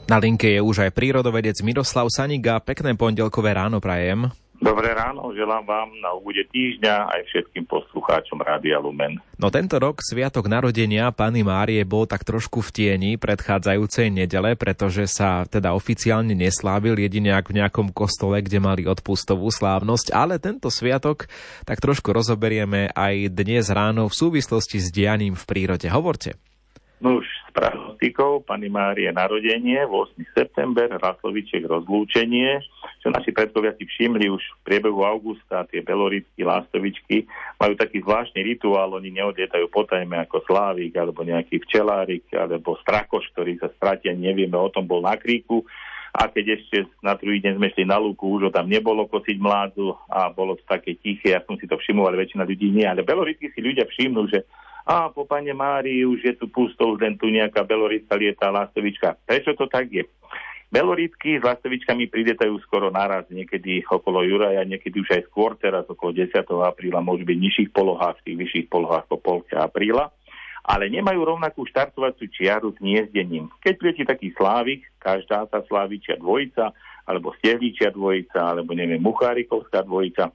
Na linke je už aj prírodovedec Miroslav Saniga. Pekné pondelkové ráno prajem. Dobré ráno, želám vám na úvode týždňa aj všetkým poslucháčom Rádia Lumen. No tento rok sviatok narodenia Panny Márie bol tak trošku v tieni predchádzajúcej nedele, pretože sa teda oficiálne neslávil jedine v nejakom kostole, kde mali odpustovú slávnosť, ale tento sviatok tak trošku rozoberieme aj dnes ráno v súvislosti s dianím v prírode. Hovorte. No už s pranostikou Panny Márie narodenie, 8. september, Rasloviček rozlúčenie, čo naši predkovia si všimli už v priebehu augusta, tie beloritky, lástovičky majú taký zvláštny rituál, oni neodlietajú potajme ako slávik, alebo nejaký včelárik, alebo strakoš, ktorý sa stratia, nevieme o tom, bol na kríku. A keď ešte na druhý deň sme šli na lúku, už ho tam nebolo kosiť mládzu a bolo to také tiché, ja som si to všimol, ale väčšina ľudí nie. Ale beloritky si ľudia všimnú, že po Panne Márii už je tu pusto, už len tu nejaká beloritka lietá, lastovička. Prečo to tak je? Beloritky s lastovičkami priletajú skoro naraz, niekedy okolo Juraja, niekedy už aj skôr, teraz okolo 10. apríla, môžu byť v nižších polohách, v tých vyšších polohách po polke apríla, ale nemajú rovnakú štartovaciu čiaru s hniezdením. Keď priletí taký slávik, každá tá slávičia dvojica, alebo stehličia dvojica, alebo neviem, muchárikovská dvojica,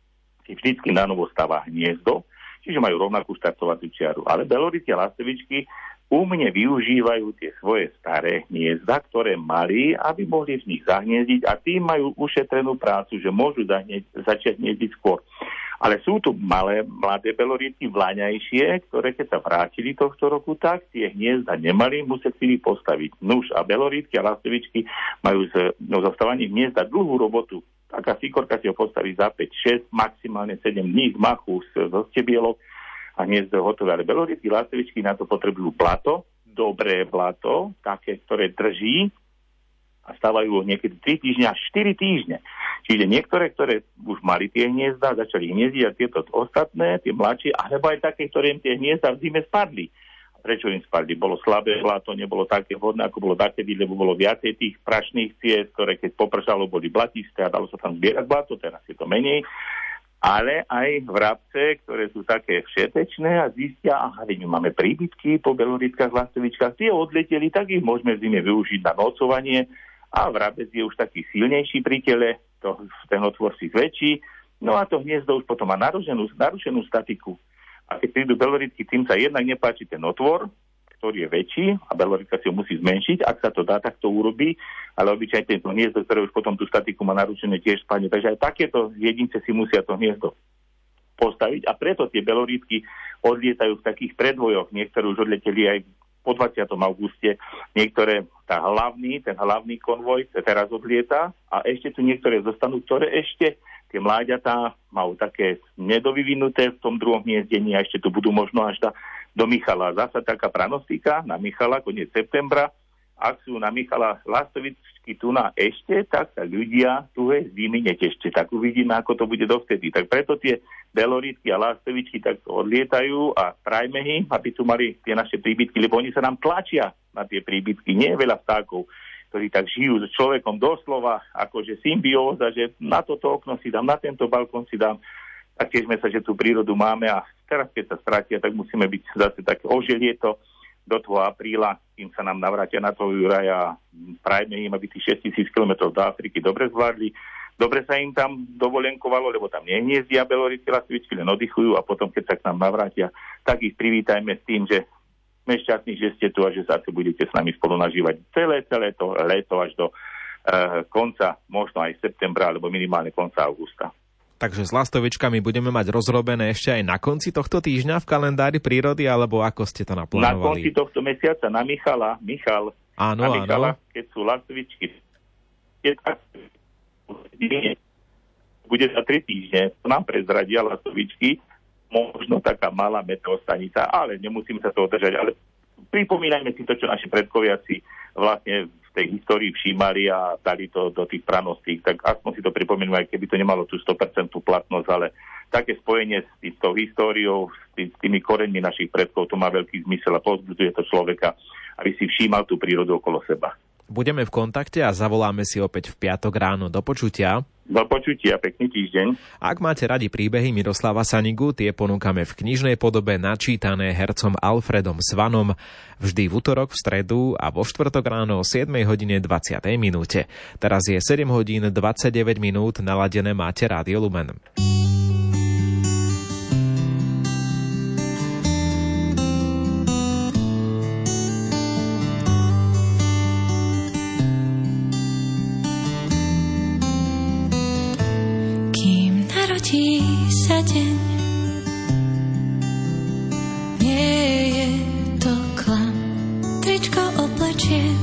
si vždycky na novo stáva hniezdo, čiže majú rovnakú štartovaciu čiaru. Ale beloritky a lastovičky umne využívajú tie svoje staré hniezda, ktoré mali, aby mohli v nich zahniezdiť a tým majú ušetrenú prácu, že môžu začať hniezdiť skôr. Ale sú tu mladé beloritky, vlaňajšie, ktoré keď sa vrátili tohto roku, tak tie hniezda nemali, museli postaviť. Nuž a beloritky a lastovičky majú zostávaním hniezda dlhú robotu. Taká sikorka si ho postaví za 5, 6, maximálne 7 dní z machu, zo stebielok a hniezdo je hotové. Ale beloritky, lastovičky na to potrebujú blato, dobré blato, také, ktoré drží a stávajú ho niekedy 3 týždne až 4 týždne. Čiže niektoré, ktoré už mali tie hniezda, začali hniezdiť a tieto ostatné, tie mladšie, alebo aj také, ktoré im tie hniezda v zime spadli. Prečo im spadli? Bolo slabé blato, nebolo také vhodné, ako bolo takedy, lebo bolo viacej tých prašných ciest, ktoré keď popršalo, boli blatisté a dalo sa tam zbierať blato, teraz je to menej. Ale aj vrabce, ktoré sú také všetečné a zistia, my máme príbytky po beloritkách, lastovičkách, tie odleteli, tak ich môžeme v zime využiť na nocovanie a vrabec je už taký silnejší pri tele, ten otvor si zväčší, no a to hniezdo už potom má narušenú statiku. A keď prídu beloritky, tým sa jednak nepáči ten otvor, ktorý je väčší a beloritka si ho musí zmenšiť. Ak sa to dá, tak to urobí, ale obyčajne tento hniezdo, ktoré už potom tú statiku má narušené, tiež spadne. Takže aj takéto jedince si musia to hniezdo postaviť a preto tie beloritky odlietajú v takých predvojoch. Niektoré už odleteli aj po 20. auguste, niektoré ten hlavný konvoj teraz odlieta a ešte tu niektoré zostanú, ktoré ešte tie mláďatá majú také nedovyvinuté v tom druhom hniezdení a ešte tu budú možno až do Michala. Zasa taká pranostika na Michala, koniec septembra. Ak sú na Michala lastovičky tu na ešte, tak sa ľudia tuhé zimy netešte. Tak uvidíme, ako to bude dovtedy. Tak preto tie beloritky a lastovičky tak odlietajú a prajme im, aby tu mali tie naše príbytky, lebo oni sa nám tlačia na tie príbytky. Nie je veľa vtákov, ktorí tak žijú s človekom doslova, akože symbióza, že na toto okno si dám, na tento balkón si dám. Tak tiežme sa, že tú prírodu máme a teraz, keď sa stratia, tak musíme byť zase také oželie to do toho apríla, kým sa nám navrátia na toho Juraja a prajme im, aby tých 6 000 kilometrov do Afriky dobre zvládli. Dobre sa im tam dovolenkovalo, lebo tam nehniezdia beloritky, lastovičky, len oddychujú a potom, keď sa k nám navrátia, tak ich privítajme s tým, že sme šťastní, že ste tu a že sa budete s nami spolu nažívať celé to leto až do konca, možno aj septembra, alebo minimálne konca augusta. Takže s lastovičkami budeme mať rozrobené ešte aj na konci tohto týždňa v kalendári prírody, alebo ako ste to naplánovali? Na konci tohto mesiaca na Michal, áno. Keď sú lastovičky, bude za 3 týždne, to nám prezradia lastovičky, možno taká malá meteostanica, ale nemusíme sa toho držať, ale pripomínajme si to, čo naši predkovia si vlastne v tej histórii všímali a dali to do tých pranostík, tak aspoň si to pripomíname, aj keby to nemalo tú 100% platnosť, ale také spojenie s tou históriou, s tými koreňmi našich predkov, to má veľký zmysel a povzbudzuje to človeka, aby si všímal tú prírodu okolo seba. Budeme v kontakte a zavoláme si opäť v piatok ráno. Do počutia. Do počutia, pekný týždeň. Ak máte radi príbehy Miroslava Sanigu, tie ponúkame v knižnej podobe načítané hercom Alfredom Svanom vždy v utorok, v stredu a vo štvrtok ráno o 7:20. Teraz je 7:29, naladené máte Rádio Lumen. Sa deň, nie je to klam, tričko oblečiem,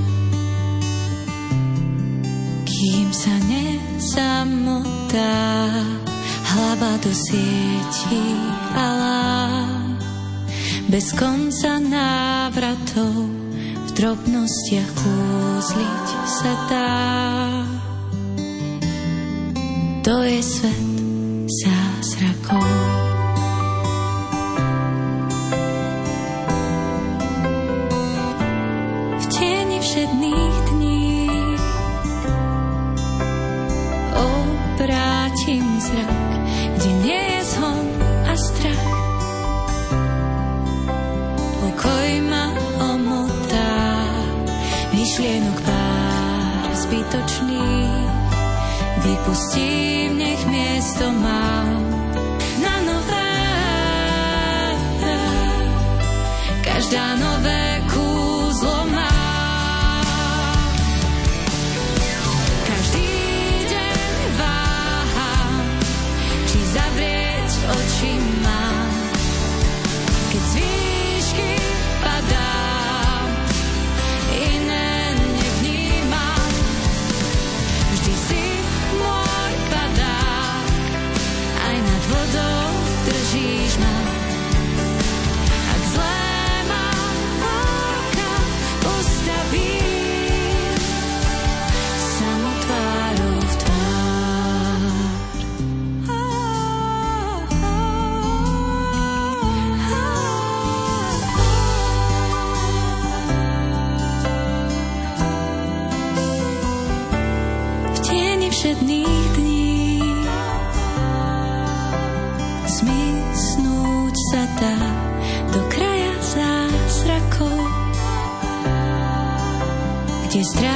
kým sa nesamotá hlava do sietí a lám, bez konca návratov v drobnostiach kúzliť sa dá. To je svet zázrakov. V tieni všedných dní obrátim zrak, kde nie je zhon a strach. Pokoj ma omotá, myšlienok pár zbytočných, vypustím, nech miesto mám na nové. Každá nové kúzlo má. Každý deň váham, či zavrieť oči mám. Keď z výšky padám, iné nevnímam. Vždy si môj padák, aj nad vodou držíš ma. Ak zlé mám oka, postavím samú tvárou v tvár. V tieni všedných dní zmysnúť sa dá do kraja zázrakov, kde